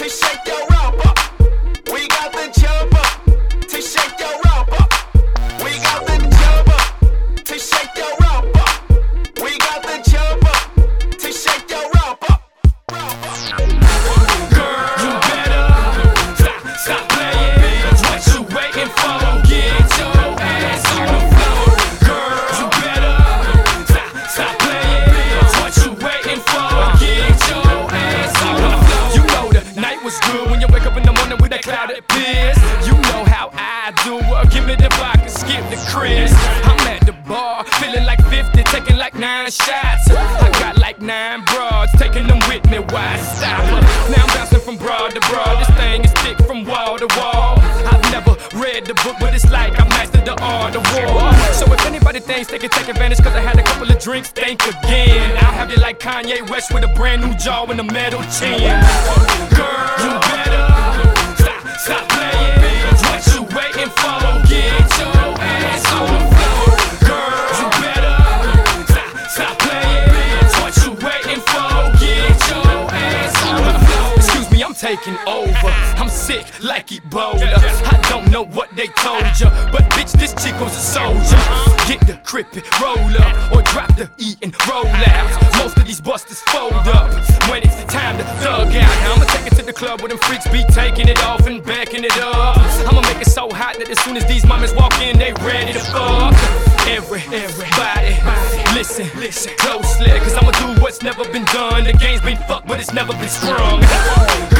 shake your rump up. We got the jumper to shake your rump up. We got the jumper to shake your rump up. We got the jumper to shake your rump up. Girl, you better stop playing. What you waiting for? Get your ass on the floor. Girl, you better stop playing. What you waiting for? Get your ass on the floor. You know the night was good when you wake up in the morning with that cloud that appears. You know how I do. Give me the vodka, skip the Chris. I'm at the bar, feeling like 50, taking like 9 shots. I got like 9 broads, taking them with me. Why stop? Now I'm bouncing from broad to broad. This thing is thick from wall to wall. I've never read the book, but it's like I mastered the art of war. So if anybody thinks they can take advantage cause I had a couple of drinks, think again. I'll have you like Kanye West with a brand new jaw and a metal chin. Girl, you better stop playing. What you waiting for? Get your ass on the floor. Girl, you better stop playing. What you waiting for? Get your ass on the floor. Excuse me, I'm taking over. I'm sick like Ebola. I don't know what they told ya, but bitch, this chick was a soldier. Get the crippin', roll up, or drop the E and roll out. Most of these busters fold up when it's time to thug out. Now I'ma take it to the club where them freaks be taking it off and backing it up. I'ma make it so hot that as soon as these mamas walk in, they ready to fuck. Everybody, listen closely, cause I'ma do what's never been done. The game's been fucked, but it's never been sprung.